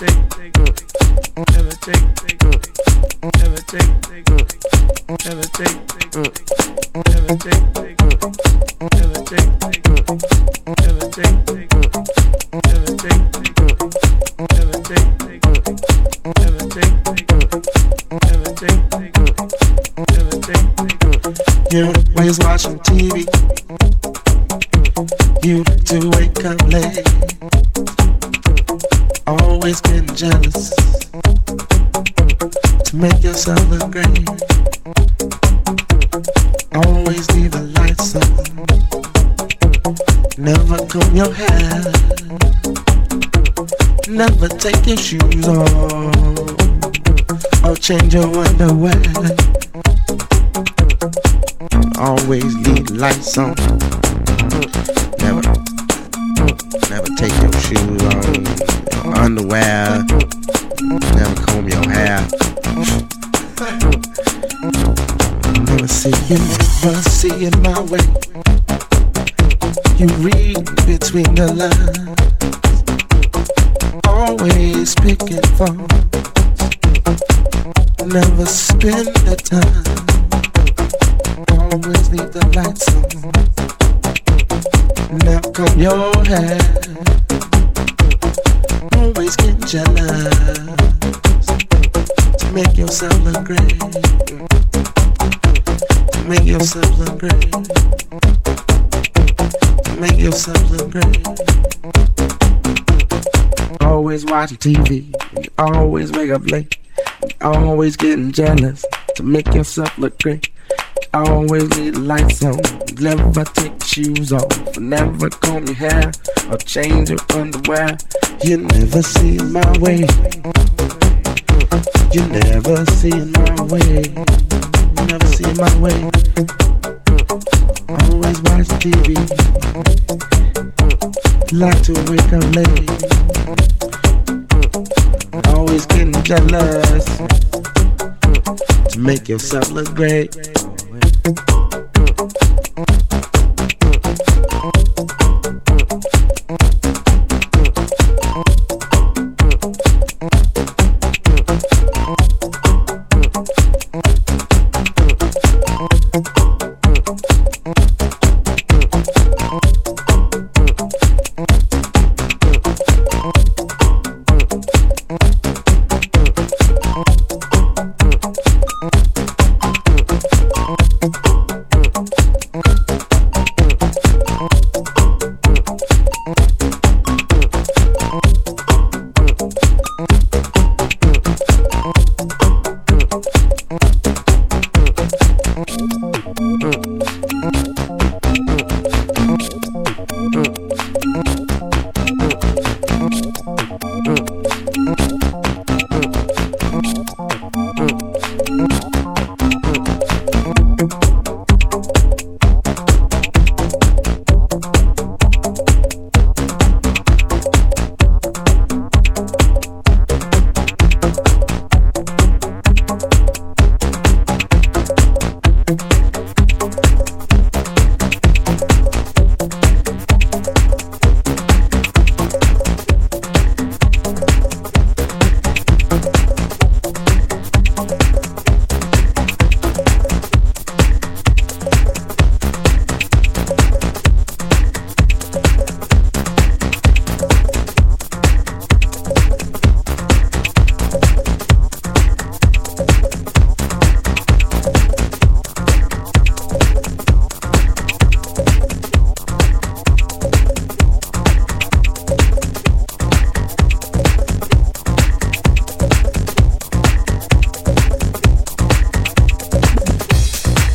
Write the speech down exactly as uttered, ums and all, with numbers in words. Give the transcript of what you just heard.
You're always watching T V. You like to wake up late. Always getting jealous to make yourself look great. Always leave the lights on. Never comb your hair. Never take your shoes off or change your underwear. Always leave the lights on. Never, never take your shoes on, your underwear. Never comb your hair. Never see you, never see it my way. You read between the lines. Always picking fun. Never spend the time. Always leave the lights on. Now comb your hair. Always get jealous to make yourself look great. To make yourself look great. To make yourself look great. Always watching T V. You always wake up late. You always getting jealous to make yourself look great. Always leave the lights on. Never take your shoes off. Never comb your hair or change your underwear. You never see it my way. You never see it my way. You never see it my way. Always watch T V. Like to wake up late. Always getting jealous to make yourself look great.